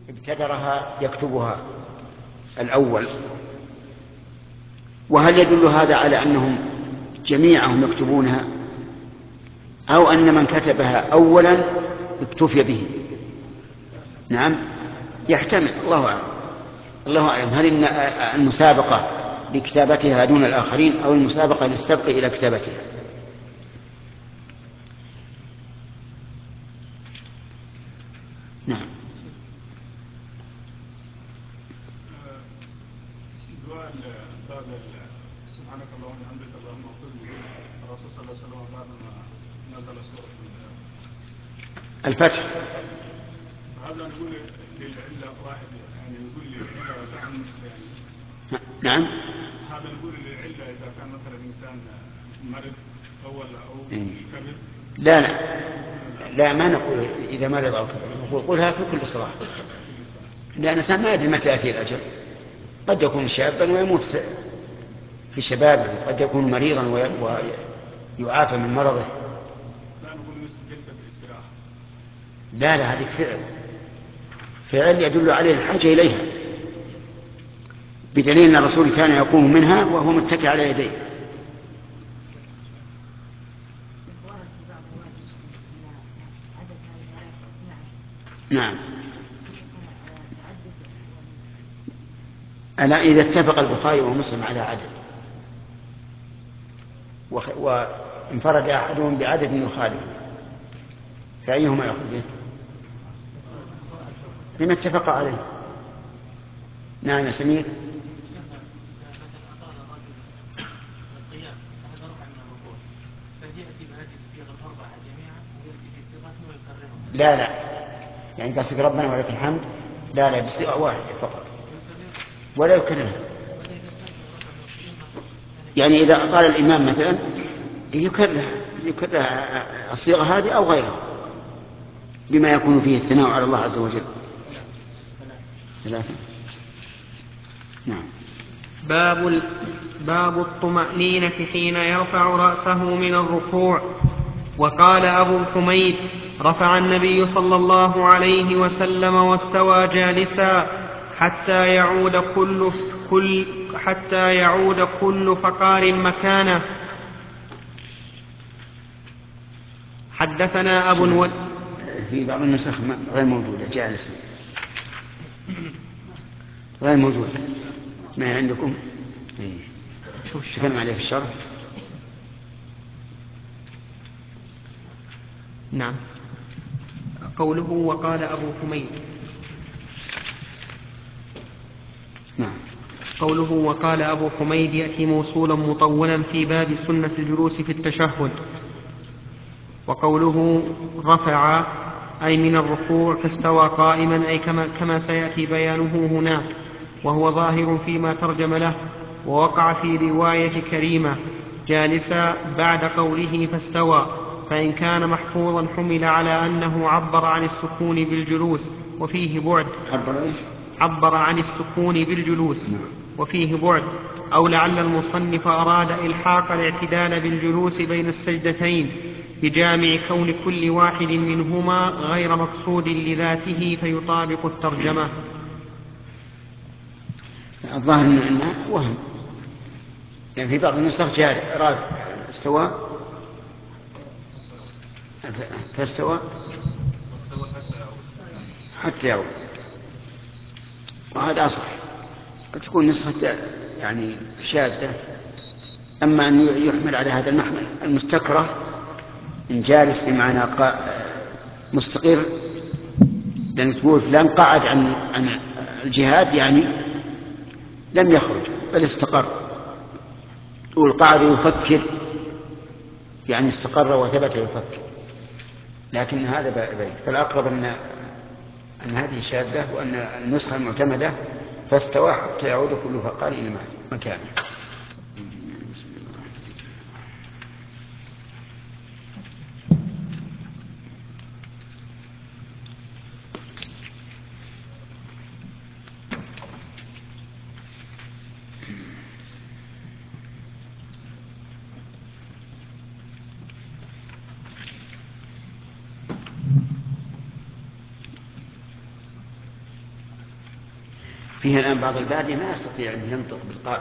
ابتدرها يكتبها الأول. وهل يدل هذا على أنهم جميعهم يكتبونها، أو أن من كتبها أولا اكتفي به؟ نعم، يحتمل، الله أعلم. الله أعلم هل المسابقة لكتابتها دون الآخرين، أو المسابقة للسبق إلى كتابتها؟ نعم. سبحانك اللهم وبحمدك اللهم اغفر لي. الرسول صلى الله عليه وسلم بعد ما نزل سورة الفتح. هذا نقول للعلة واحد، يعني نقول للعلة لأن يعني نعم. هذا نقول للعلة إذا كان مثلا الإنسان مرض أو كبر. لا لا لا، ما نقول إذا مرض أو كبر، نقول قلها في كل صلاة، لأن الإنسان ما يدري متى يأتي الأجل. قد يكون شابا ويموت في شبابه، قد يكون مريضا ويعافى من مرضه. لا نقول جلسة الاستراحة. لا لا، هذه فعل يدل عليه الحاجة إليها، بدليل أن الرسول كان يقوم منها وهو متكئ على يديه. نعم. ألا إذا اتفق البخاري ومسلم على عدد وانفرد أحدهم بعدد يخالف، فأيهما يأخذ به؟ بما اتفق عليه. نعم يا سمير. لا لا، يعني قصد ربنا ولك الحمد، لا لا، بصيغة واحدة فقط ولا يكررها. يعني إذا قال الإمام مثلا يكرر الصيغة هذه أو غيرها، بما يكون فيه الثناء على الله عز وجل. ثلاثة. نعم. باب الطمأنينة حين يرفع رأسه من الركوع. وقال أبو حميد: رفع النبي صلى الله عليه وسلم واستوى جالسا حتى يعود كل فقار مكانه. حدثنا أبو الوليد. في بعض النسخ غير موجودة، جالسا غير موجودة. ما عندكم؟ شوف الشكل عليه في الشرح. نعم. قوله وقال أبو حميد. نعم. قوله وقال أبو حميد يأتي موصولا مطولا في باب سنة الجلوس في التشهد. وقوله رفع أي من الركوع فاستوى قائما، أي كما سيأتي بيانه هناك، وهو ظاهر فيما ترجم له. ووقع في رواية كريمة جالسا بعد قوله فاستوى، فإن كان محفوظا حمل على أنه عبر عن السكون بالجلوس وفيه بعد. عبر عن السكون بالجلوس وفيه بعد، أو لعل المصنف أراد إلحاق الاعتدال بالجلوس بين السجدتين بجامع كون كل واحد منهما غير مقصود لذاته فيطابق الترجمة. الظاهر أنه وهم، يعني في بعض النسخ جاء استوى فاستوى حتى يعود، وهذا أصح. قد تكون نسخة يعني شاذة. أما أن يحمل على هذا المحمل المستكره إن جالس بمعنى مستقر، لأن تقول فلان قعد عن الجهاد، يعني لم يخرج بل استقر. تقول قعد يفكر، يعني استقر وثبت يفكر، لكن هذا بعيد. فالأقرب أن هذه شاذة، وأن النسخة المعتمدة فاستوى حتى يعود كل فقار إلى مكانه. فيها الآن بعض البادية ما يستطيع أن ينطق بالقاف،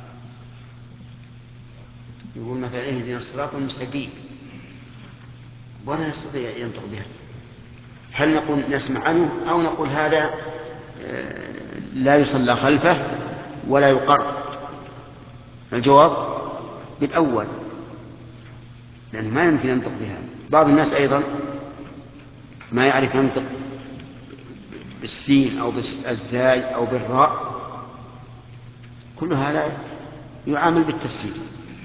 يقول مثلا اهدنا الصراط المستقيم ولا يستطيع ينطق بها. هل نقول نسمع عنه أو نقول هذا لا يصلى خلفه ولا يقر؟ الجواب بالأول، لأنه ما يمكن ينطق بها. بعض الناس أيضا ما يعرف ينطق بالسين أو بالزاي أو بالراء، كل هذا يعامل بالتسليم.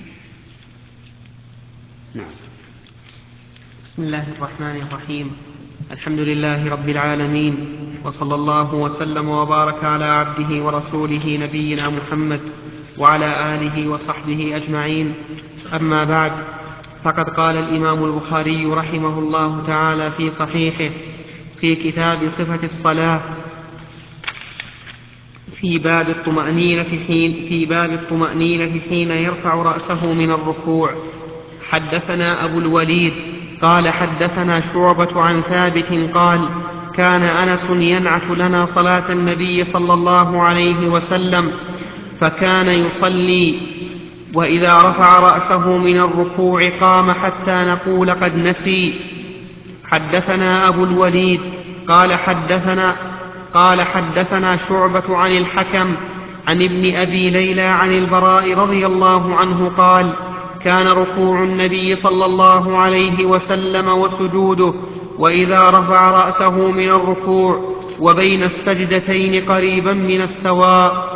نعم. بسم الله الرحمن الرحيم. الحمد لله رب العالمين، وصلى الله وسلم وبارك على عبده ورسوله نبينا محمد وعلى آله وصحبه أجمعين. أما بعد، فقد قال الإمام البخاري رحمه الله تعالى في صحيحه في كتاب صفة الصلاة في باب الطمأنينة حين يرفع رأسه من الركوع: حدثنا أبو الوليد قال حدثنا شعبة عن ثابت قال: كان أنس ينعت لنا صلاة النبي صلى الله عليه وسلم، فكان يصلي وإذا رفع رأسه من الركوع قام حتى نقول قد نسي. حدثنا أبو الوليد قال حدثنا شعبة عن الحكم عن ابن أبي ليلى عن البراء رضي الله عنه قال: كان ركوع النبي صلى الله عليه وسلم وسجوده وإذا رفع رأسه من الركوع وبين السجدتين قريبا من السواء.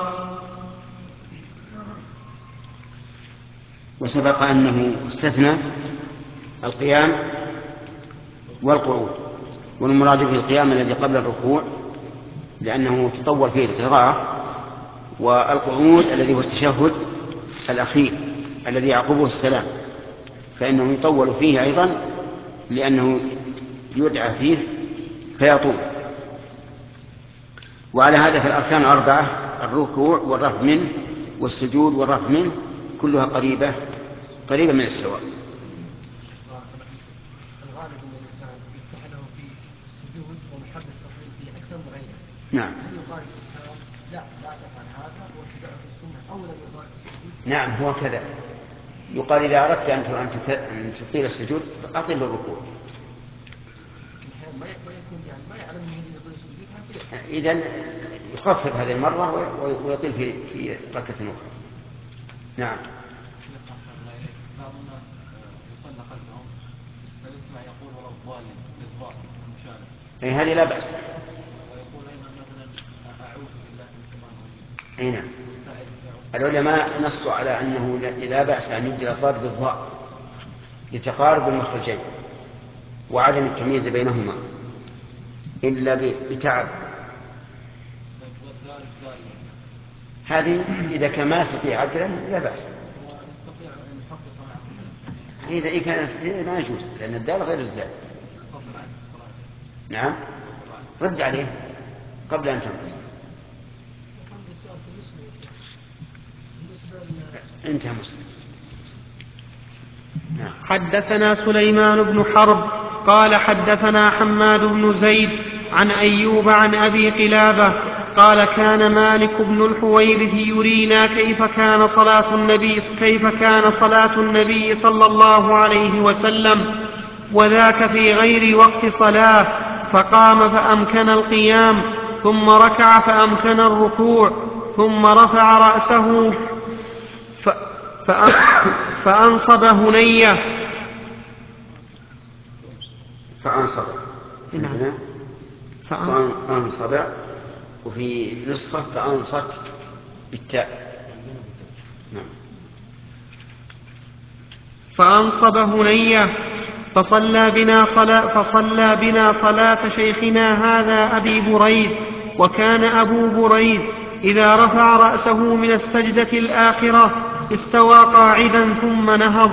وسبق أنه استثنى القيام والقعود، والمراد به القيام الذي قبل الركوع لأنه تطول فيه القراءة، والقعود الذي هو التشهد الأخير الذي يعقبه السلام، فإنه يطول فيه أيضا لأنه يدعى فيه فيطول. وعلى هذا في الأركان 4: الركوع والرفع منه والسجود والرفع منه، كلها قريبة من السواء. الغالب أن الإنسان يتحده في السجود ومحب التطويل فيه أكثر من غيره. نعم. هل يقال الإنسان لا تفعل هذا واتباعه في السنة أولى بإطالة السجود؟ نعم، هو كذا. يقال إذا أردت أن تطيل السجود أطل الركوع. ما يكون يعني ما يعلم من يطيل السجود، إذن يخفف هذه المرة ويطيل في ركعة أخرى. نعم. بعض الناس يصلى خلفهم فيسمع يقول ولو الضالين بالضاء المشابه. هذه لا بأس. ويقول أيضا مثلا أعوذ بالله من الشيطان الرجيم. أي نعم. العلماء نصوا على أنه لا بأس أن يبدل الضاد بالضاء لتقارب المخرجين وعدم التمييز بينهما إلا بتعب. هذه إذا كان ما يستطيع عدله لا بأس. إذا كان يستطيع لا يجوز، لأن الدال غير الزال. نعم، رد عليه قبل أن تنقص. انتهى مسلم. نعم. حدثنا سليمان بن حرب قال حدثنا حماد بن زيد عن أيوب عن أبي قلابة قال: كان مالك بن الحويرث يرينا كيف كان صلاة النبي صلى الله عليه وسلم، وذاك في غير وقت صلاة، فقام فأمكن القيام، ثم ركع فأمكن الركوع، ثم رفع رأسه فأنصب هنية. فأنصب، وفي نسخة فأنصت بالتاء. نعم. فأنصب هنية فصلى بنا صلاة شيخنا هذا أبي بريد. وكان أبو بريد إذا رفع رأسه من السجدة الآخرة استوى قاعدا ثم نهض.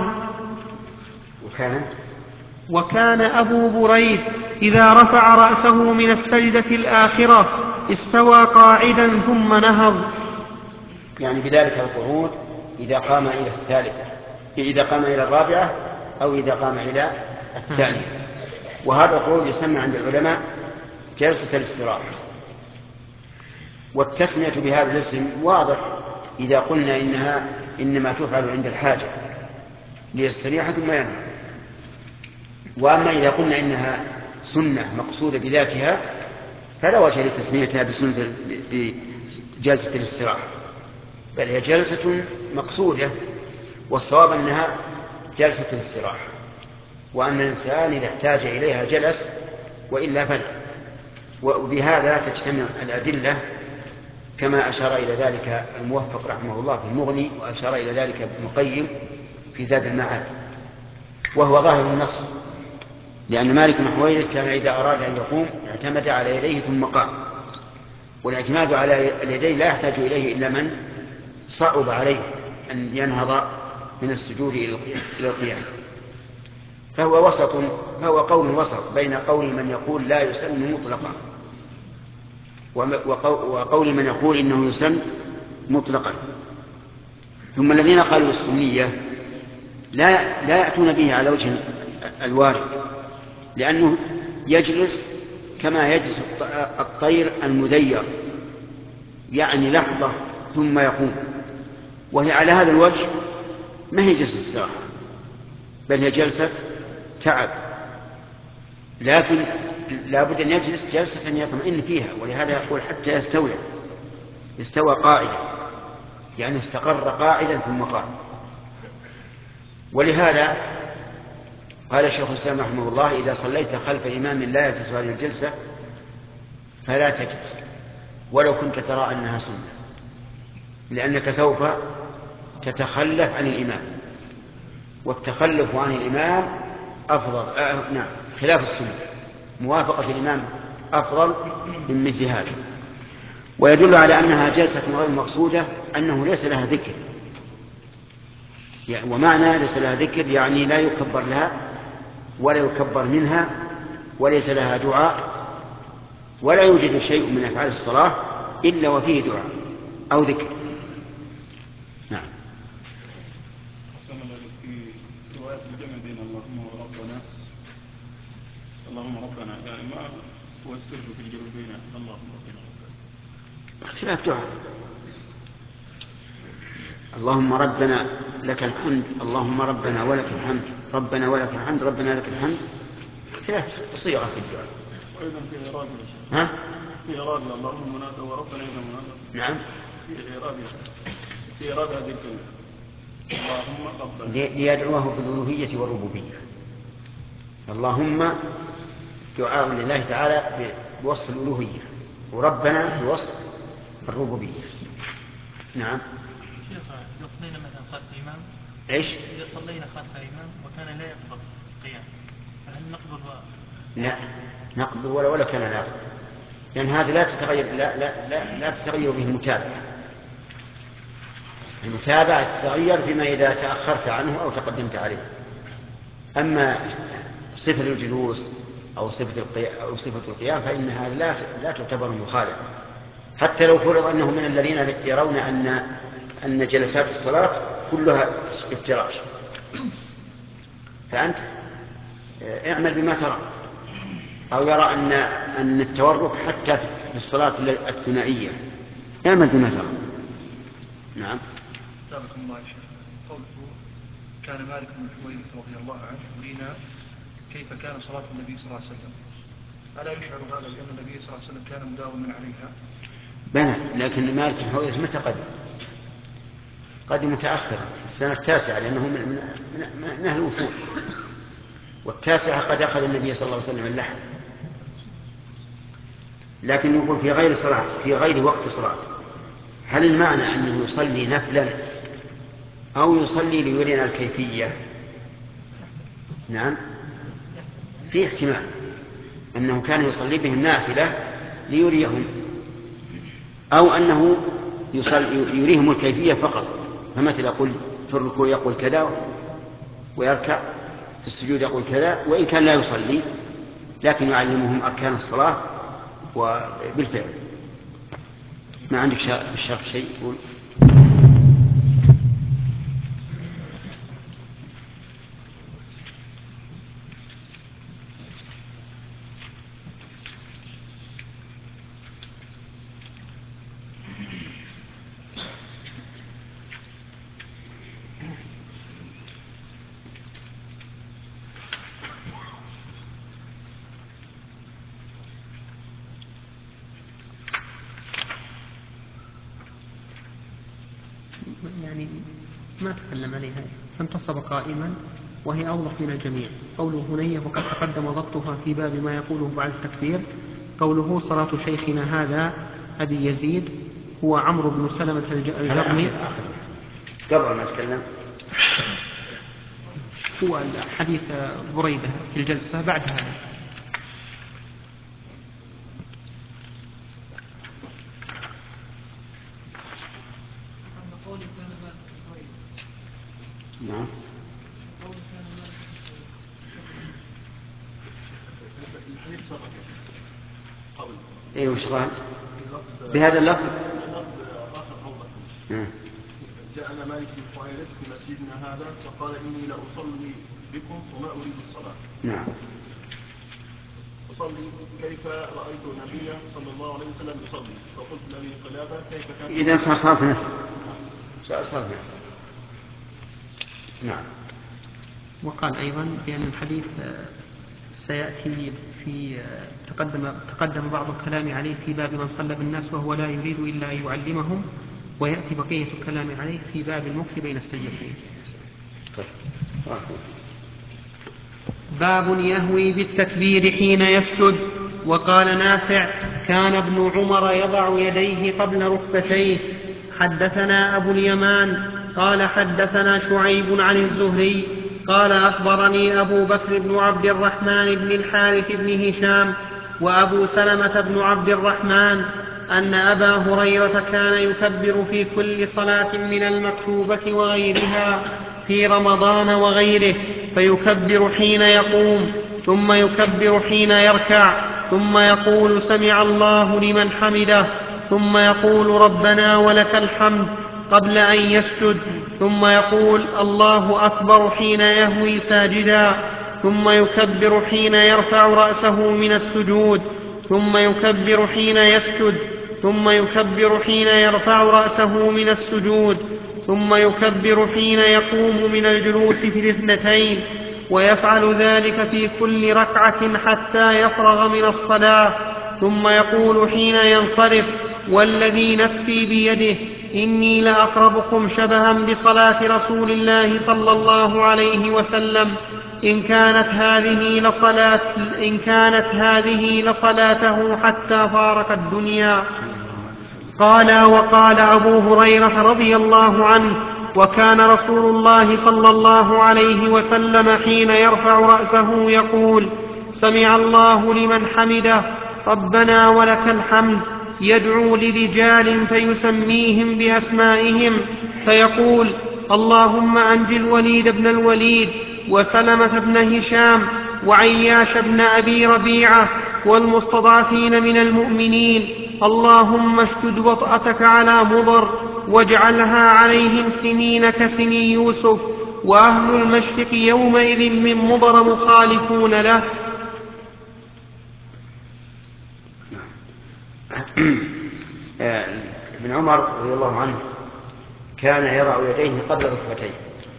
وكان أبو بريد إذا رفع رأسه من السجدة الآخرة استوى قاعدا ثم نهض. يعني بذلك القعود إذا قام إلى الثالثة، إذا قام إلى الرابعة أو إذا قام إلى الثانية. وهذا القعود يسمى عند العلماء جلسة الاستراحة. والتسمية بهذا الاسم واضح إذا قلنا إنها إنما تفعل عند الحاجة ليستريح ثم ينام. وأما إذا قلنا إنها سنة مقصودة بذاتها فلا وجه لتسميتها بسنة بجلسة الاستراحة، بل هي جلسة مقصودة، والصواب أنها جلسة الاستراحة، وأن الإنسان إذا احتاج إليها جلس وإلا فلا. وبهذا تجتمع الأدلة كما أشار إلى ذلك الموفق رحمه الله في المغني، وأشار إلى ذلك ابن القيم في زاد المعاد، وهو ظاهر النص، لأن مالك بن حويرث كان إذا أراد أن يقوم اعتمد على يديه ثم قام، والاعتماد على اليدين لا يحتاج إليه إلا من صعب عليه أن ينهض من السجود إلى القيام، فهو قول وسط بين قول من يقول لا يسن مطلقا وقول من يقول إنه يسن مطلقا. ثم الذين قالوا السنية لا يأتون به على وجه الوارد، لأنه يجلس كما يجلس الطير المذير، يعني لحظة ثم يقوم، وهي على هذا الوجه ما هي جلسة استراحة بل هي جلسة تعب، لكن لا بد أن يجلس جلسة يطمئن فيها، ولهذا يقول حتى يستوى قاعدا، يعني استقر قاعدا ثم قام. ولهذا قال الشيخ الإسلام رحمه الله إذا صليت خلف إمام لا يجلس هذه الجلسة فلا تجلس ولو كنت ترى أنها سنة، لأنك سوف تتخلف عن الإمام، والتخلف عن الإمام أفضل نعم خلاف السنة، موافقة الإمام أفضل من مثل هذا. ويدل على أنها جلسة غير مقصودة أنه ليس لها ذكر، يعني ومعنى ليس لها ذكر يعني لا يكبر لها ولا يكبر منها، وليس لها دعاء، ولا يوجد شيء من أفعال الصلاة إلا وفيه دعاء أو ذكر. نعم. في رواية الجمع بين اللهم ربنا يعني ما هو السر في الجمع بين اللهم ربنا؟ اختلاف دعاء. اللهم ربنا لك الحمد، اللهم ربنا ولك الحمد، ربنا ولك الحمد، ربنا لك الحمد، اختلاف صيغة في الدعاء. وأيضا في إرادة ها؟ في إرادة اللهم منادى وربنا إذا منادى. نعم. في إرادة هذه الكلمة اللهم ربنا ليدعوه بالألوهية والربوبية. اللهم دعاء لله تعالى بوصف الألوهية، وربنا بوصف الربوبية. نعم. إذا صلينا مثلا خلف الإمام إيش؟ إذا صلينا خلف الإمام وكان لا يقبض القيام فهل نقبض؟ لا نقبض ولا كان لا يقبض، لأن هذا لا تتغير لا تتغير به المتابعة. المتابعة تتغير فيما إذا تأخرت عنه أو تقدمت عليه. أما صفة الجلوس أو صفة القيام فإنها لا تعتبر مخالفة، حتى لو فرض أنه من الذين يرون أن جلسات الصلاة كلها افتراش، فأنت اعمل بما ترى. أو يرى أن التورك حتى في الصلاة الثنائية، اعمل بما ترى. نعم. سابقا الله شيخ قوله كان مالك بن حويرث رضي الله عنه يرينا كيف كان صلاة النبي صلى الله عليه وسلم، ألا يشعر هذا بأن النبي صلى الله عليه وسلم كان مداوما عليها؟ بلى، لكن مالك بن حويرث متى قدم متأخرا السنة 9 لأنه من أهل الوفود، والتاسعة قد أخذ النبي صلى الله عليه وسلم اللحم. لكن يقول في غير صلاة، في غير وقت صلاة، هل المعنى أنه يصلي نفلا أو يصلي ليرينا الكيفية؟ نعم، في احتمال أنه كان يصلي بهم نافلة ليريهم، أو أنه يريهم الكيفية فقط، فمثل يقول في الركوع يقول كذا ويركع، في السجود يقول كذا، وإن كان لا يصلي لكن يعلمهم أركان الصلاة وبالفعل. ما عندك الشرط شيء يقول؟ يعني ما تكلم عليها، فانتصب قائما وهي أوضح من الجميع. قوله هنية وقد تقدم ضبطها في باب ما يقوله بعد التكبير. قوله صلاة شيخنا هذا أبي يزيد هو عمرو بن سلمة الجرمي. قبل ما أتكلم هو حديث بريدة في الجلسة بعد هذا. نعم. ايه وش قال؟ بهذا اللفظ جاءنا مالك بن حويرث في مسجدنا هذا فقال إني لأصلي بكم وما أريد الصلاة. نعم. أصلي كيف رأيت النبي صلى الله عليه وسلم يصلي فقلت لأبي قلابة كيف كان. إذا صرفنا نعم. وقال أيضا بأن الحديث سيأتي في تقدم بعض الكلام عليه في باب من صلى بالناس وهو لا يريد إلا أن يعلمهم، ويأتي بقية الكلام عليه في باب المكث بين السجدتين. باب يهوي بالتكبير حين يسجد. وقال نافع كان ابن عمر يضع يديه قبل ركبتيه. حدثنا أبو اليمان قال حدثنا شعيب عن الزهري قال أخبرني أبو بكر بن عبد الرحمن بن الحارث بن هشام وأبو سلمة بن عبد الرحمن أن أبا هريرة كان يكبر في كل صلاة من المكتوبة وغيرها في رمضان وغيره، فيكبر حين يقوم ثم يكبر حين يركع ثم يقول سمع الله لمن حمده ثم يقول ربنا ولك الحمد قبل أن يسجد، ثم يقول الله أكبر حين يهوي ساجدا، ثم يكبر حين يرفع رأسه من السجود، ثم يكبر حين يسجد، ثم يكبر حين يرفع رأسه من السجود، ثم يكبر حين يقوم من الجلوس في الاثنتين، ويفعل ذلك في كل ركعة حتى يفرغ من الصلاة، ثم يقول حين ينصرف والذي نفسي بيده إني لأقربكم شبها بصلاة رسول الله صلى الله عليه وسلم إن كانت هذه لصلاته حتى فارق الدنيا. قال وقال أبو هريرة رضي الله عنه وكان رسول الله صلى الله عليه وسلم حين يرفع رأسه يقول سمع الله لمن حمده ربنا ولك الحمد، يدعو لرجال فيسميهم بأسمائهم فيقول اللهم أنج الوليد بن الوليد وسلمة بن هشام وعياش بن أبي ربيعة والمستضعفين من المؤمنين، اللهم اشدد وطأتك على مضر واجعلها عليهم سنين كسني يوسف، وأهل المشرق يومئذ من مضر مخالفون له. ابن عمر رضي الله عنه كان يضع يديه قبل ركبتيه،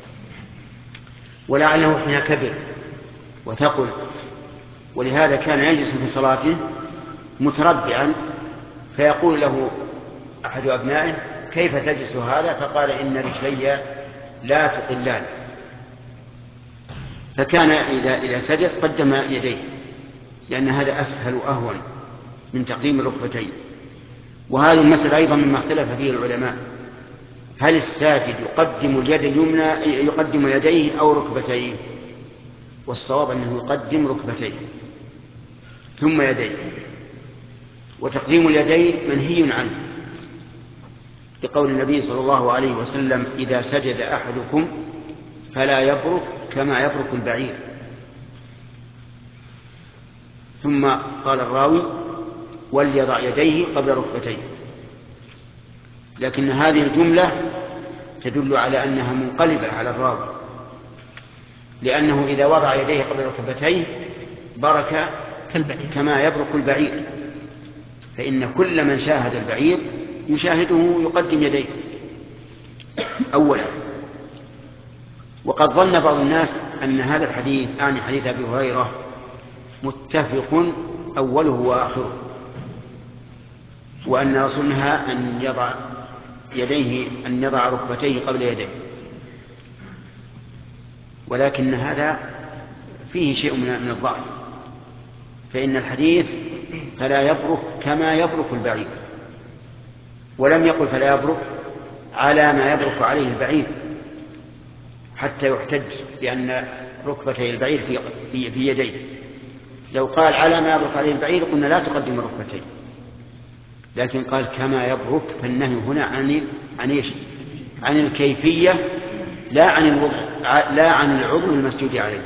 ولعله حين كبر وثقل، ولهذا كان يجلس في صلاته متربعا، فيقول له أحد أبنائه كيف تجلس هذا؟ فقال إن رجلي لا تقلان، فكان إذا سجد قدم يديه لأن هذا أسهل وأهون من تقديم الركبتين. وهذه المسألة أيضا مما اختلف فيه العلماء، هل الساجد يقدم اليد اليمنى يقدم يديه أو ركبتيه؟ والصواب أنه يقدم ركبتيه ثم يديه، وتقديم اليدين منهي عنه بقول النبي صلى الله عليه وسلم إذا سجد أحدكم فلا يبرك كما يبرك البعير. ثم قال الراوي وليضع يديه قبل ركبتيه، لكن هذه الجملة تدل على أنها منقلبة على الراوي، لأنه إذا وضع يديه قبل ركبتيه برك كما يبرك البعير، فإن كل من شاهد البعير يشاهده يقدم يديه أولا. وقد ظن بعض الناس أن هذا الحديث يعني حديث أبي هريرة متفق أوله وآخره، وأن رسولها أن يضع يديه أن يضع ركبتيه قبل يديه، ولكن هذا فيه شيء من الضعف، فإن الحديث فلا يبرك كما يبرك البعير، ولم يقل فلا يبرك على ما يبرك عليه البعير حتى يحتج بأن ركبتي البعير في يديه. لو قال على ما يبرك عليه البعير قلنا لا تقدم الركبتين، لكن قال كما يبرك، فالنهي هنا عن الكيفية لا عن العضو المسجود عليه.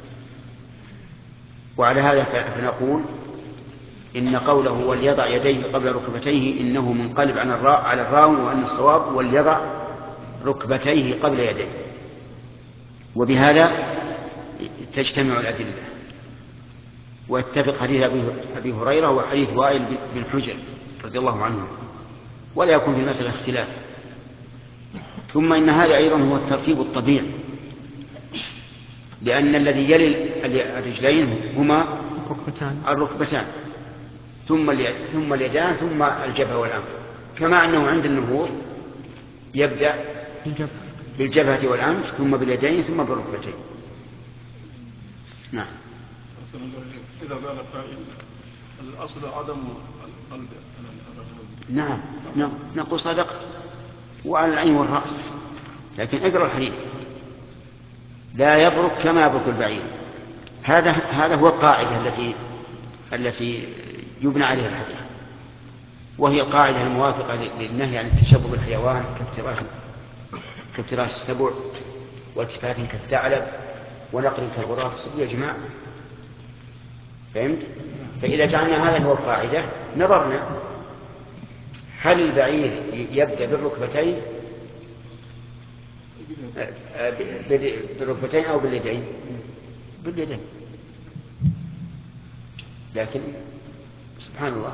وعلى هذا فنقول إن قوله وليضع يديه قبل ركبتيه إنه منقلب على الراوي، وأن الصواب وليضع ركبتيه قبل يديه. وبهذا تجتمع الأدلة واتفق حديث أبي هريرة وحديث وائل بن حجر رضي الله عنه، ولا يكون في المسألة اختلاف. ثم إن هذا أيضا هو الترتيب الطبيعي، لأن الذي يلي الرجلين هما الركبتان ثم اليدان ثم الجبهة والأنف، كما أنه عند النهوض يبدأ بالجبهة والأنف ثم باليدين ثم بالركبتين. نعم. إذا قال قائل الأصل عدم القلب. نعم نقول صدق وعلى العين والرأس، لكن اقرأ الحديث لا يبرك كما يبرك البعير. هذا هو القاعدة التي يبنى عليها الحديث، وهي القاعدة الموافقة للنهي عن التشبه بالحيوان كافتراس السبع والتفات كالثعلب ونقر كالغراب. يا جماعة فهمت؟ فإذا جعلنا هذا هو القاعدة نظرنا هل البعير يبدأ بالركبتين أو باليدين؟ باليدين. لكن سبحان الله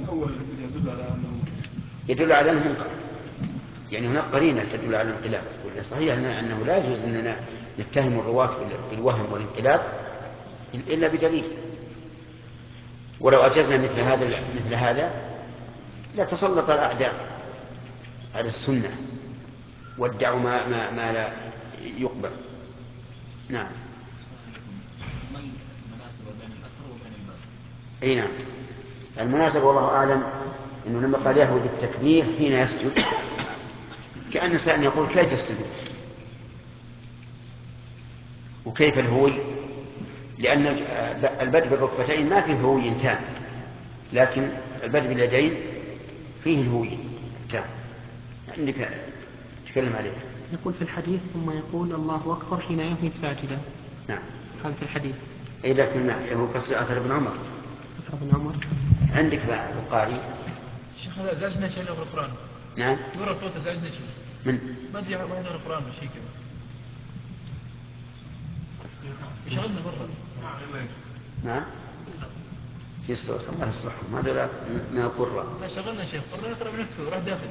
يدل على أنه منقلب، يعني هناك قرينة تدل على الانقلاب. والصحيح أنه لا يجوز أننا نتهم الرواة بالوهم والانقلاب إلا بدليل. ولو أجزنا مثل هذا لا تسلط الأعداء على السنة وادعوا ما لا يقبل. نعم. أي نعم. المناسب والله أعلم أنه لما قال يهوي بالتكبير حين يسجد كأن سائل يقول كيف يسجد وكيف الهوي، لأن البدء بالركبتين ما فيه هوي تام، لكن البدء باليدين فيه الهوي تام. عندك تكلم عليه. يقول في الحديث ثم يقول الله أكبر حين يهوي ساجدا. نعم. هذا في الحديث. أي لكن هو قصد أثر ابن عمر. أثر ابن عمر. عندك البخاري. شيخ هذا زعجنا شيء له القرآن. نعم. يرى صوته زعجنا شيء. من؟ ما أدري وين القرآن شيء كذا. يشغلنا برا. نعم. في الصوت الله يصلحهم هذا من القراء. لا شغلنا شيخ قرنا يقرأ بنفسه راح داخل.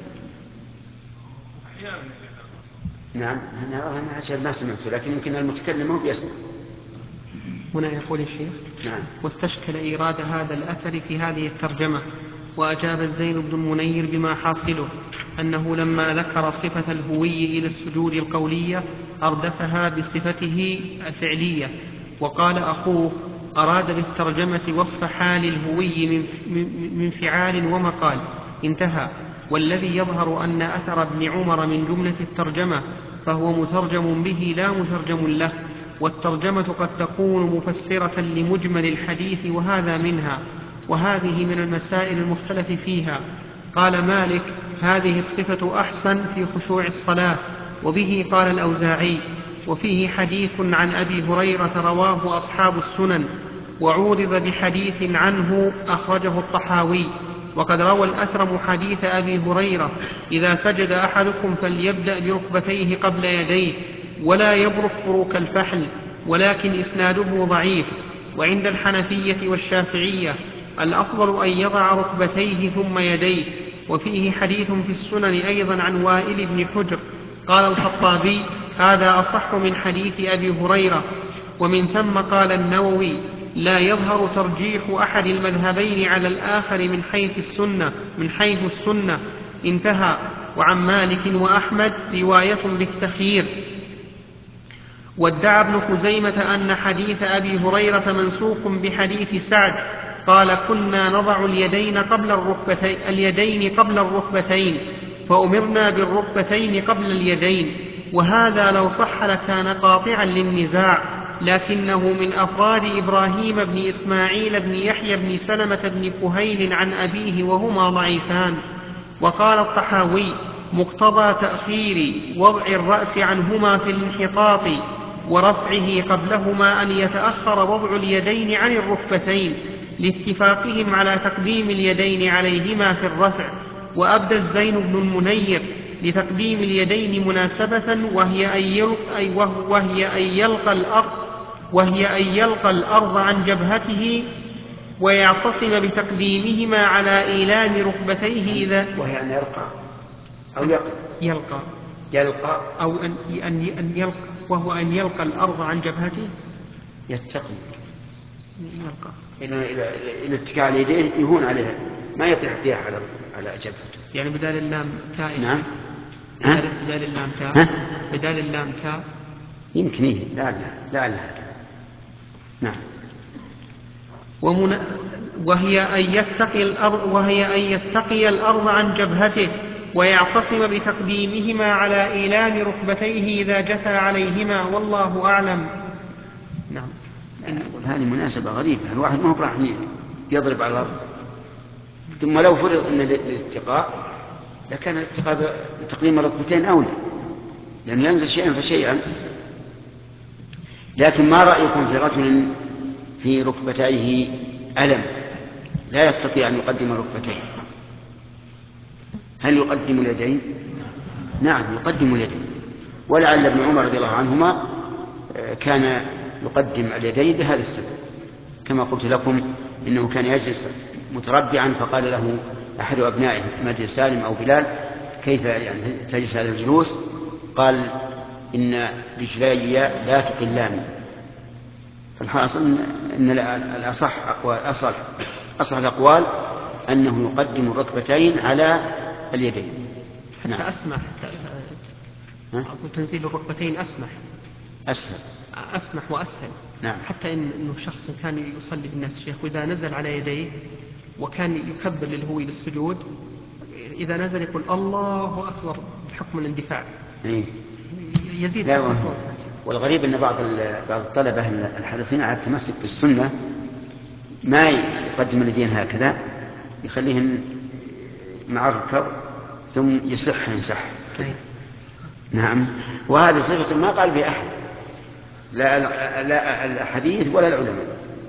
نعم أنا عشان ما سمعته، لكن يمكن المتكلم هو بيسمع. هنا يقول الشيخ نعم. واستشكل إيراد هذا الأثر في هذه الترجمة، وأجاب زين بن المنير بما حاصله أنه لما ذكر صفة الهوي إلى السجود القولية أردفها بصفته الفعلية، وقال أخوه أراد بالترجمة وصف حال الهوي من فعال ومقال، انتهى. والذي يظهر أن أثر ابن عمر من جملة الترجمة فهو مترجم به لا مترجم له، والترجمة قد تكون مفسرة لمجمل الحديث وهذا منها، وهذه من المسائل المختلف فيها. قال مالك هذه الصفة أحسن في خشوع الصلاة، وبه قال الأوزاعي. وفيه حديث عن أبي هريرة رواه أصحاب السنن، وعورض بحديث عنه أخرجه الطحاوي. وقد روى الأثرم حديث أبي هريرة إذا سجد أحدكم فليبدأ بركبتيه قبل يديه ولا يبرك بروك الفحل، ولكن إسناده ضعيف. وعند الحنفية والشافعية الأفضل أن يضع ركبتيه ثم يديه. وفيه حديث في السنن أيضا عن وائل بن حجر. قال الخطابي هذا أصح من حديث أبي هريرة. ومن ثم قال النووي لا يظهر ترجيح أحد المذهبين على الآخر من حيث السنة، انتهى. وعن مالك وأحمد رواية بالتخيير. وادعى ابن خزيمة أن حديث أبي هريرة منسوخ بحديث سعد قال كنا نضع اليدين قبل الركبتين فأمرنا بالركبتين قبل اليدين. وهذا لو صح لكان قاطعا للنزاع، لكنه من أفراد إبراهيم بن إسماعيل بن يحيى بن سلمة بن كهيل عن أبيه وهما ضعيفان. وقال الطحاوي مقتضى تأخير وضع الرأس عنهما في الانحطاط ورفعه قبلهما أن يتأخر وضع اليدين عن الركبتين لاتفاقهم على تقديم اليدين عليهما في الرفع. وأبدى الزين بن المنير لتقديم اليدين مناسبة وهي أن يلقى الأرض عن جبهته ويعتصم بتقديمهما على إيلام ركبتيه إذا وهي أن يلقى أو يلقى أو أن يلقى وهو أن يلقى الأرض عن جبهته يتقي إلى اتكاء على يديه يهون عليها ما يطيح فيها على جبهته. يعني بدال اللام تاء. نعم. بدال اللام تاء. بدال اللام تاء يمكن إيه لا. نعم. وهي أن يتقي الأرض عن جبهته ويعتصم بتقديمهما على إيلام ركبتيه إذا جثى عليهما والله أعلم. نعم. هذه مناسبة غريبة، الواحد ما هو راح يضرب على الأرض. ثم لو فرض أن الاتقاء لكان الاتقاء بتقديم الركبتين أولى، لأنه ينزل شيئا فشيئا. لكن ما رأيكم في رجل في ركبتيه ألم لا يستطيع أن يقدم الركبتين، هل يقدم اليدين؟ نعم يقدم اليدين. ولعل ابن عمر رضي الله عنهما كان يقدم اليدين بهذا السبب، كما قلت لكم إنه كان يجلس متربعا فقال له أحد أبنائه مجد سالم أو بلال كيف يعني تجلس هذا الجلوس؟ قال إن رجلي لا تقلان. فالحاصل أن أصح الأقوال أنه يقدم الركبتين على اليدين. نعم. أسمح تنزيل الركبتين أسمح وأسهل. نعم. حتى إنه شخص كان يصلي بالناس الشيخ وإذا نزل على يديه وكان يكبر للهو للسجود إذا نزل يقول الله أكبر بحكم الاندفاع. يزيد الصوت. والغريب أن بعض الطلبة الحريصين على التمسك بالسنة ما يقدم اليدين هكذا، يخليهم مع الركب ثم ينسح. نعم. وهذا صفة ما قال به أحد، لا الحديث ولا العلماء.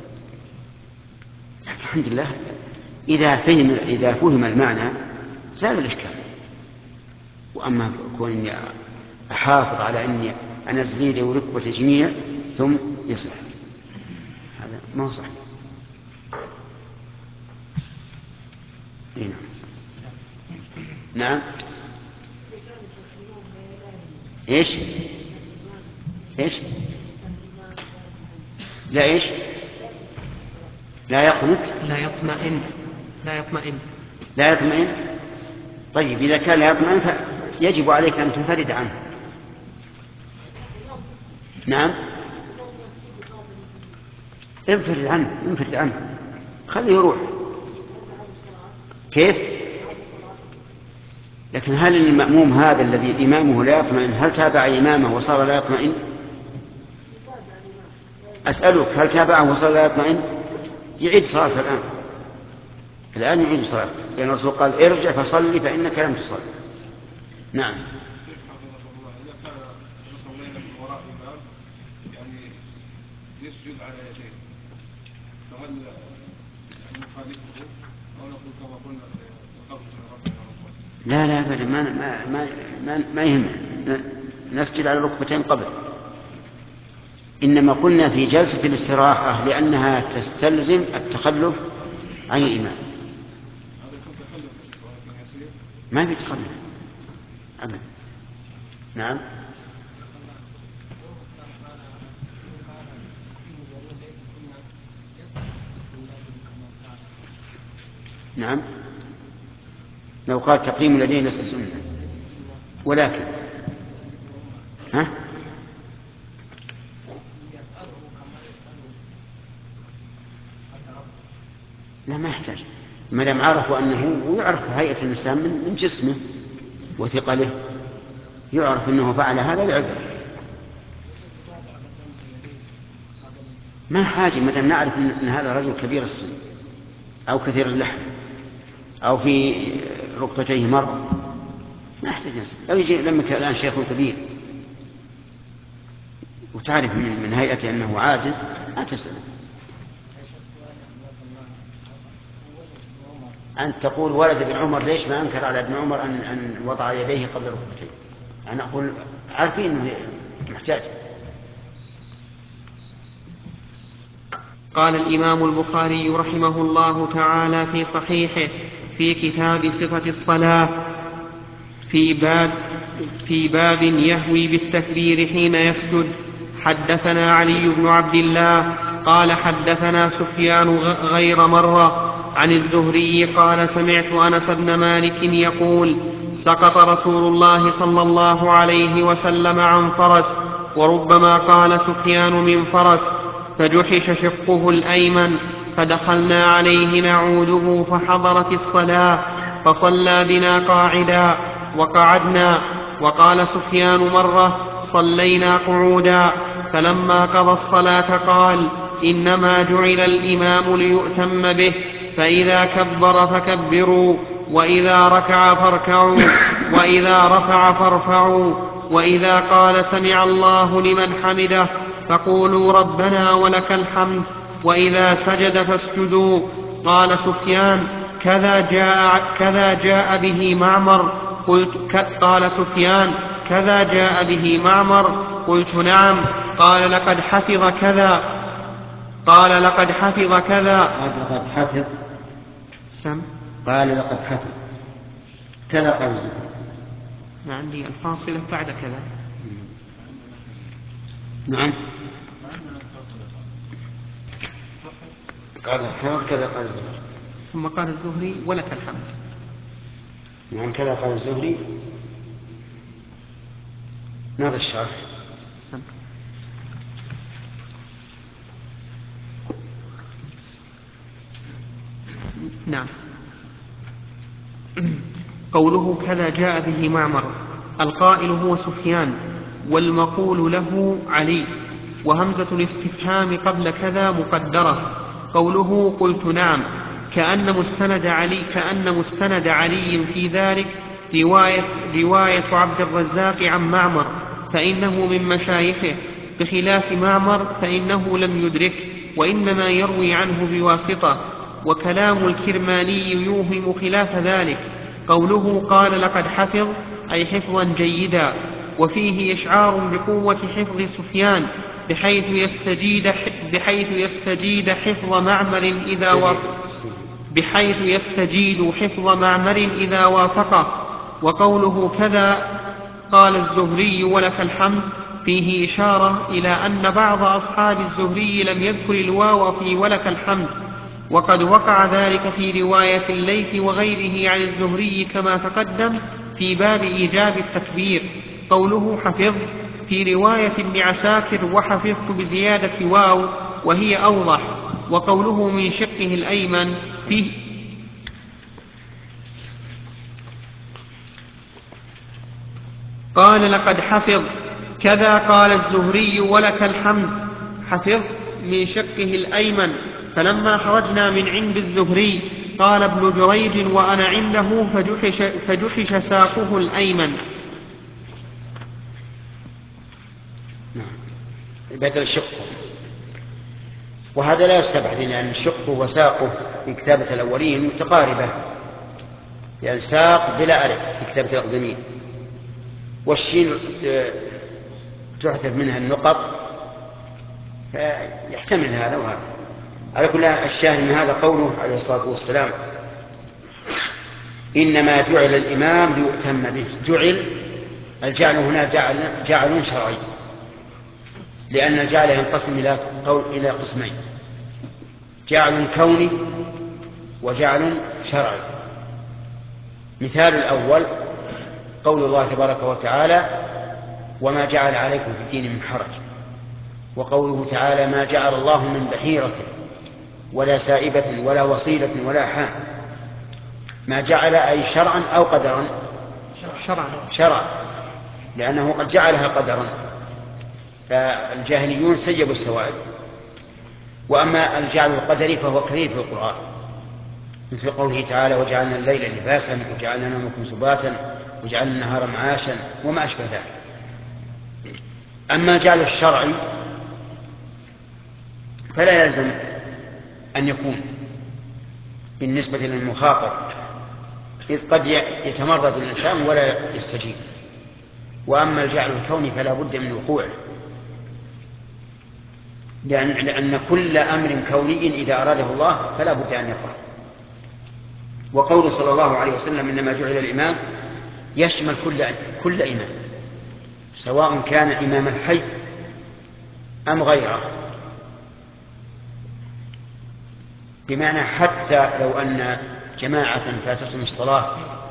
لكن الحمد لله إذا فهم المعنى زال الإشكال. وأما كوني أحافظ على أني أنزل يدي وركبة جميع ثم يصح، هذا ما هو صحيح. نعم. إيش لا يقنط لا يطمئن. طيب إذا كان لا يطمئن فيجب عليك أن تنفرد عنه. نعم. انفرد عنه خليه يروح. كيف؟ لكن هل المأموم هذا الذي إمامه لا يطمئن هل تابع إمامه وصار لا يطمئن؟ أسألك هل تابعه وصار لا يطمئن؟ يعيد صلاته الآن يعيد صلاته، لأن الرسول قال ارجع فصلي فإنك لم تصلي. نعم. يسجد على يديه فهل نخالفه أو نقول كما قلنا لا أبدا ما يهم نسجد على الركبتين قبل، إنما قلنا في جلسة الاستراحة لأنها تستلزم التخلف عن الإمام. ما في تخلف أبدا. نعم. نعم. لو قال تقييم اليدين ليس سنة، ولكن لا ما يحتاج، ما دام عرفوا أنه، ويعرف هيئة الإنسان من جسمه وثقله، يعرف أنه فعل هذا العبر، ما حاجة ما دام نعرف أن هذا رجل كبير السن أو كثير اللحم أو في ركبتيه مرض، ما يحتاج نسأل. لو يجي لما كان الآن شيخ كبير وتعرف من هيئته أنه عاجز ما تسأله. أن تقول ولد ابن عمر ليش ما أنكر على ابن عمر أن وضع يديه قبل ركبتيه؟ أنا أقول عارفين أنه محتاج. قال الإمام البخاري رحمه الله تعالى في صحيحه في كتاب صفة الصلاة في باب يهوي بالتكبير حين يسجد: حدثنا علي بن عبد الله قال حدثنا سفيان غير مرة عن الزهري قال: سمعت أنس بن مالك يقول: سقط رسول الله صلى الله عليه وسلم عن فرس، وربما قال سفيان من فرس، فجحش شقه الأيمن، فدخلنا عليه نعوده فحضرت الصلاة فصلى بنا قاعدا وقعدنا. وقال سفيان مرة: صلينا قعودا، فلما قضى الصلاة قال: إنما جعل الإمام ليؤتم به، فإذا كبر فكبروا، وإذا ركع فاركعوا، وإذا رفع فارفعوا، وإذا قال سمع الله لمن حمده فقولوا ربنا ولك الحمد، وإذا سجد فاسجدوا. قال سفيان: كذا جاء به معمر. قال سفيان: كذا جاء به معمر؟ قلت نعم. قال: لقد حفظ كذا. قال: لقد حفظ كذا. لقد حفظ سم. قال: لقد حفظ كذا. قال الزهري: عندي الفاصلة بعد كذا. نعم. قال حفظ كذا. قال الزهري. ثم قال الزهري: ولك الحمد. نعم كذا قال الزهري. ماذا الشرح؟ سم. نعم. قوله كذا جاء به معمر، القائل هو سفيان، والمقول له علي، وهمزة الاستفهام قبل كذا مقدرة. قوله قلت نعم، كأن مستند علي في ذلك رواية عبد الرزاق عن معمر، فإنه من مشايخه، بخلاف معمر فإنه لم يدرك، وإنما يروي عنه بواسطة. وكلام الكرماني يوهم خلاف ذلك. قوله قال: لقد حفظ، أي حفظا جيدا، وفيه إشعار بقوة حفظ سفيان، بحيث يستجيد حفظ معمر إذا وافقه. وقوله كذا قال الزهري: ولك الحمد، فيه إشارة إلى أن بعض أصحاب الزهري لم يذكر الواو في ولك الحمد، وقد وقع ذلك في رواية الليث وغيره عن الزهري كما تقدم في باب إيجاب التكبير. قوله حفظ في رواية ابن عساكر: وحفظت بزيادة واو، وهي أوضح. وقوله من شقه الأيمن فيه قال: لقد حفظ كذا. قال الزهري: ولك الحمد، حفظ من شقه الأيمن. فلما خرجنا من عند الزهري قال ابن جريج وأنا عنده: فجحش ساقه الأيمن. بدل شقه، وهذا لا يستبعد، لأن شقه وساقه في كتابة الأولين متقاربة، لأن ساق بلا ألف في كتابة الأقدمين، والشين تحذف منها النقط، فيحتمل هذا وهذا. على كل الشاهد من هذا قوله عليه الصلاة والسلام: إنما جعل الإمام ليؤتم به. جعل، الجعل هنا جعل شرعي، لأن الجعل ينقسم إلى قسمين: جعل كوني وجعل شرعي. مثال الأول قول الله تبارك وتعالى وما جعل عليكم في الدين من حرج، وقوله تعالى ما جعل الله من بحيرة ولا سائبة ولا وصيلة ولا حام. ما جعل أي شرعا أو قدرا؟ شرعا، لأنه قد جعلها قدرا، فالجاهليون سيبوا السوائب. وأما الجعل القدري فهو كثير في القرآن، مثل قوله تعالى وجعلنا الليل لباسا وجعلنا نومكم سباتا وجعلنا النهار معاشا وما أشبه ذلك. أما الجعل الشرعي فلا يلزم أن يكون بالنسبة للمخاطب، إذ قد يتمرد الإنسان ولا يستجيب. وأما الجعل الكوني فلا بد من وقوعه، لأن كل أمر كوني إذا أراده الله فلا بد أن يقع. وقول صلى الله عليه وسلم إنما جعل الإمام يشمل كل إمام، سواء كان إمام الحي أم غيره، بمعنى حتى لو أن جماعة فاتتهم الصلاة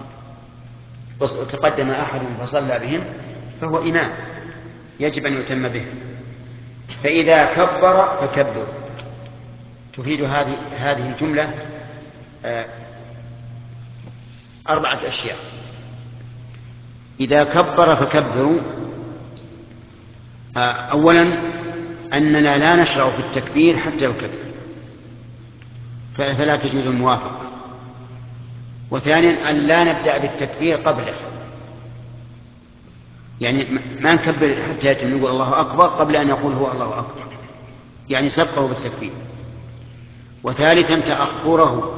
وتقدم أحد فصلى بهم فهو إمام يجب أن يتم به. فإذا كبر فكبر. تفيد هذه الجملة 4 أشياء. إذا كبر فكبروا، أولا أننا لا نشرع في التكبير حتى يكبر، فلا تجوز الموافقة. وثانيا أن لا نبدأ بالتكبير قبله، يعني ما نكبر حتى يتم نقول الله أكبر قبل أن يقول هو الله أكبر، يعني سبقه بالتكبير. وثالثا تأخره،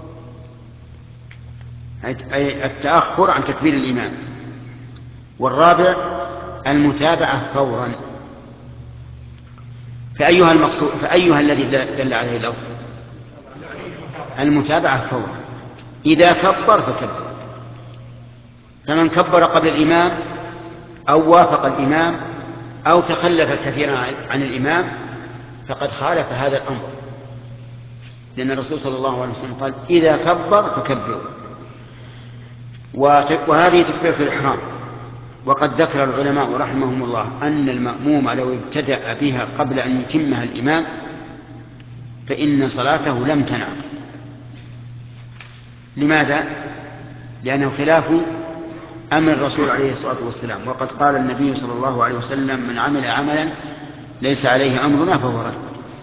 أي التأخر عن تكبير الإمام. والرابع المتابعة فورا. فأيها الذي دل عليه اللفظ؟ المتابعة فورا. إذا كبر فكبر، فمن كبر قبل الإمام أو وافق الإمام أو تخلف كثيرا عن الإمام فقد خالف هذا الأمر، لأن الرسول صلى الله عليه وسلم قال إذا كبر فكبروا. وهذه تكبيرة الإحرام. وقد ذكر العلماء رحمهم الله أن المأموم لو ابتدأ بها قبل أن يتمها الإمام فإن صلاته لم تنعقد. لماذا؟ لأنه خلاف أمر الرسول عليه الصلاة والسلام، وقد قال النبي صلى الله عليه وسلم من عمل عملا ليس عليه أمرنا فهو رد.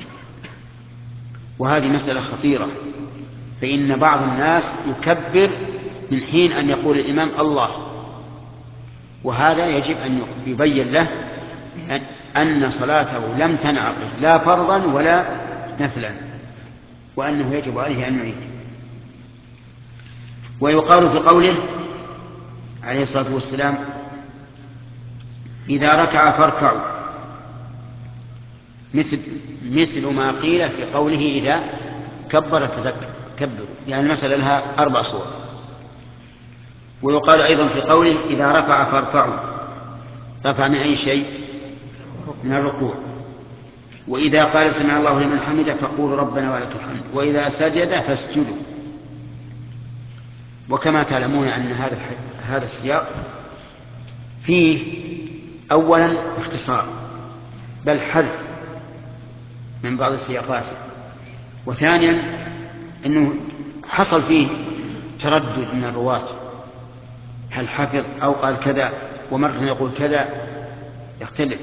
وهذه مسألة خطيرة، فإن بعض الناس يكبر من حين أن يقول الإمام الله، وهذا يجب أن يبين له أن صلاته لم تنعقد لا فرضا ولا نفلا، وأنه يجب عليه أن يعيد. ويقال في قوله عليه الصلاة والسلام إذا ركع فاركعوا مثل ما قيل في قوله إذا كبر فكبروا، يعني المسألة لها 4 صور. ويقال أيضا في قوله إذا رفع فارفعوا، رفع من أي شيء؟ من الركوع. وإذا قال سمع الله لمن حمده فقولوا ربنا ولك الحمد، وإذا سجد فاسجدوا. وكما تعلمون أن هذا السياق فيه أولا اختصار بل حذف من بعض السياقات، وثانيا أنه حصل فيه تردد من الرواة، هل حفظ أو قال كذا، ومرة يقول كذا، يختلف.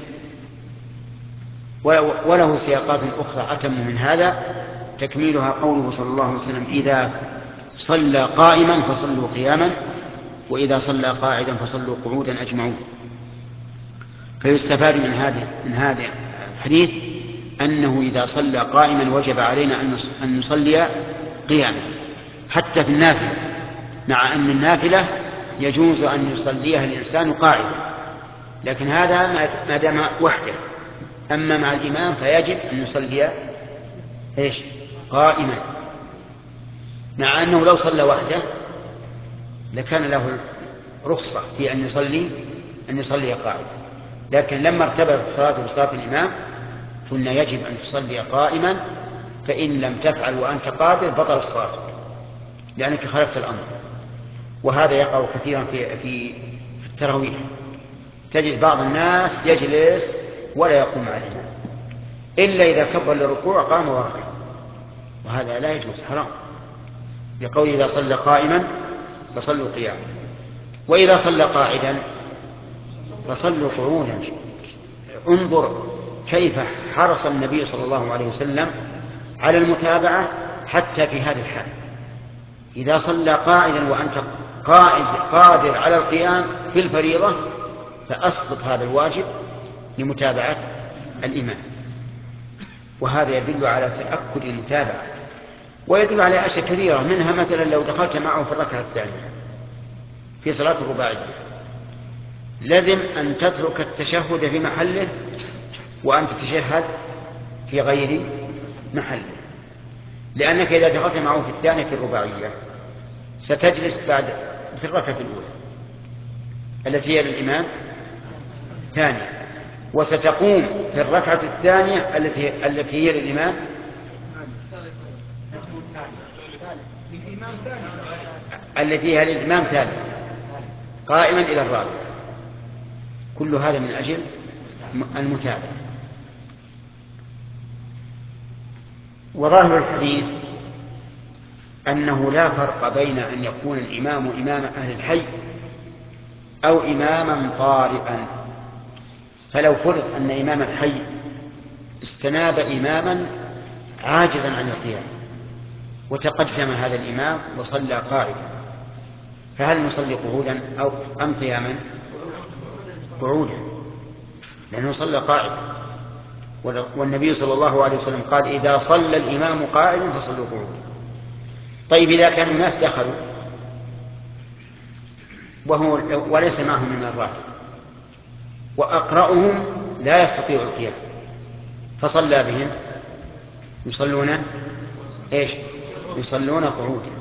وله سياقات أخرى أتم من هذا، تكميلها قوله صلى الله عليه وسلم إذا صلى قائما فصلوا قياما وإذا صلى قاعدا فصلوا قعودا أجمعون. فيستفاد من هذا الحديث أنه إذا صلى قائما وجب علينا أن نصلي قياما حتى في النافلة، مع أن النافلة يجوز أن يصليها الإنسان قاعدا، لكن هذا ما دام وحده. أما مع الإمام فيجب أن يصلي قائما، مع أنه لو صلى وحده لكان له رخصة في أن يصلي قاعدا، لكن لما ارتبطت الصلاة بصلاة الإمام قلنا يجب أن تصلي قائما، فإن لم تفعل وأنت قادر بطل الصلاة لأنك خالفت الأمر. وهذا يقع كثيرا في التراويح، تجد بعض الناس يجلس ولا يقوم مع الإمام إلا إذا كبر للركوع قام وركع، وهذا لا يجوز، حرام، بقول إذا صلى قائما فصلوا قياما، وإذا صلى قاعدا فصلوا قعودا. انظر كيف حرص النبي صلى الله عليه وسلم على المتابعة حتى في هذه الحال. إذا صلى قاعدا وأنت قادر على القيام في الفريضة فأسقط هذا الواجب لمتابعة الإمام، وهذا يدل على تأكد المتابعة، ويدل على أشياء كثيرة، منها مثلا لو دخلت معه في الركعة الثانية في صلاة الرباعية لازم أن تترك التشهد في محله وأن تتشهد في غير محله، لأنك إذا دخلت معه في الثانية في الرباعية ستجلس بعد في الركعة الأولى التي هي للإمام ثانية، وستقوم في الركعة الثانية التي هي للإمام التي هي للإمام ثالث قائما إلى الرابع. كل هذا من أجل المتابعة. وظاهر الحديث أنه لا فرق بين أن يكون الإمام إمام أهل الحي أو إماما طارئا، فلو فرض أن إمام الحي استناب إماما عاجزا عن القيام وتقدم هذا الإمام وصلى قاعدا، فهل نصلي قعودا أم قياما؟ قعودا، لأنه صلى قاعدا، والنبي صلى الله عليه وسلم قال إذا صلى الإمام قاعدا فصلوا قعودا. طيب إذا كان الناس دخلوا وليس معهم من الراكب وأقرأهم لا يستطيع القيام فصلى بهم، يصلون إيش؟ يصلون قعودا.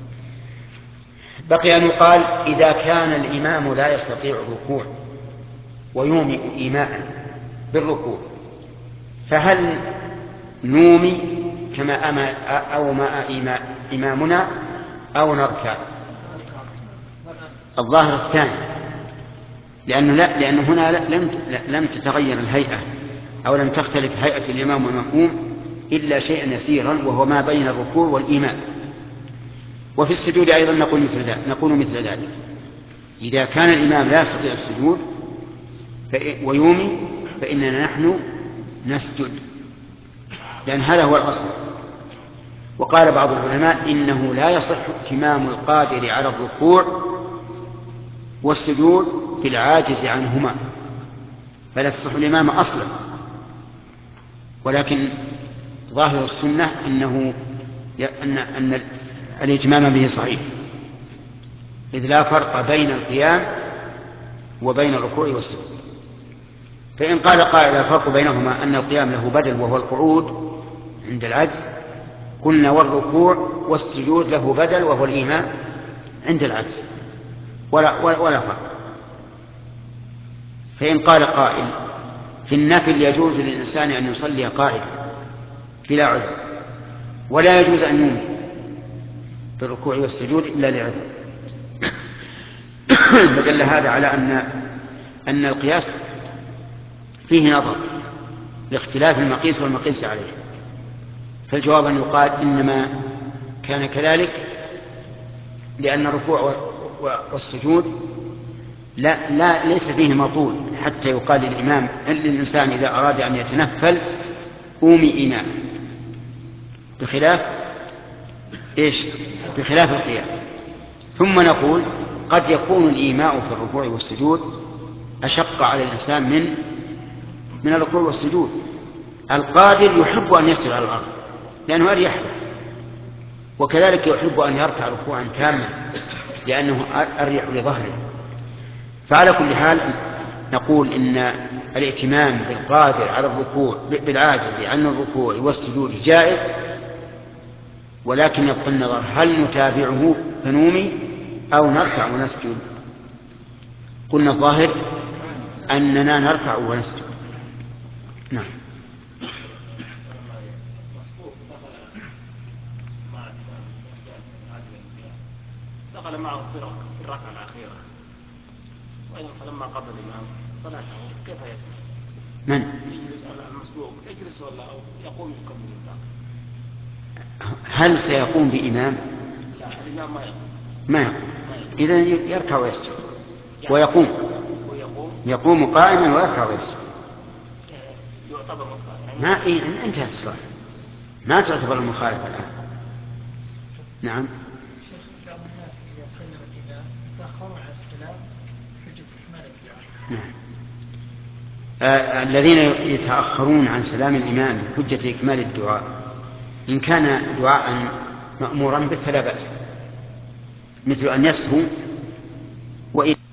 بقي أن يقال إذا كان الإمام لا يستطيع الركوع ويومئ إيماء بالركوع فهل نومي كما أومأ إمامنا أو نركع؟ الظاهر الثاني، لأنه هنا لم تتغير الهيئة أو لم تختلف هيئة الإمام والمأموم إلا شيئا يسيرا وهو ما بين الركوع والإيمان. وفي السجود أيضا نقول مثل ذلك، إذا كان الإمام لا يستطيع السجود ويومي فإننا نحن نسجد، لأن هذا هو الأصل. وقال بعض العلماء إنه لا يصح اتمام القادر على الركوع والسجود بالعاجز عنهما، فلا تصح الإمام أصلا، ولكن ظاهر السنة أن الإتمام به صحيح، إذ لا فرق بين القيام وبين الركوع والسجود. فإن قال قائل الفرق بينهما أن القيام له بدل وهو القعود عند العجز، قلنا والركوع والسجود له بدل وهو الإيمان عند العجز، ولا فرق. فإن قال قائل في النفل يجوز للإنسان أن يصلي قائدا بلا عذر، ولا يجوز أن يومي بالركوع والسجود إلا لعذر، فدل هذا على أن القياس فيه نظر لاختلاف المقيس والمقيس عليه. فالجواب أن يقال إنما كان كذلك لأن الركوع والسجود ليس فيه مطول حتى يقال للإمام للإنسان إذا أراد أن يتنفل قومي إيماء، بخلاف القيام. ثم نقول قد يكون الإيماء في الركوع والسجود أشق على الإنسان من الركوع والسجود. القادر يحب أن يسجد على الأرض لأنه أريح له، وكذلك يحب أن يركع ركوعا تاما لأنه أريح لظهره. فعلى كل حال نقول إن الائتمام بالقادر على الركوع بالعاجز عن الركوع والسجود جائز، ولكن يبقى النظر هل نتابعه فنومي أو نركع ونسجد. قلنا الظاهر أننا نركع ونسجد. نعم. دخل معه فرق الركعة الأخيرة، وأيضا فلما قضى الإمام صلاته كيف يصنع؟ من؟ يجلس المسبوق يجلس ولا أو يقوم يكمل الباقي؟ هل سيقوم بإمام؟ لا، الإمام ما يقوم. ما يقوم. إذن يركع ويسجد ويقوم. يقوم قائما ويركع ويسجد. يعتبر مخالفة. ما انتهت الصلاة، ما تعتبر المخالفة الآن. نعم. شيخ، بعض الناس إذا سلم الإمام يتأخرون على السلام حجة إكمال الدعاء. الذين يتأخرون عن سلام الإمام بحجة إكمال الدعاء، إن كان دعاء مأمورا به فلا بأس، مثل أن يسهو وإن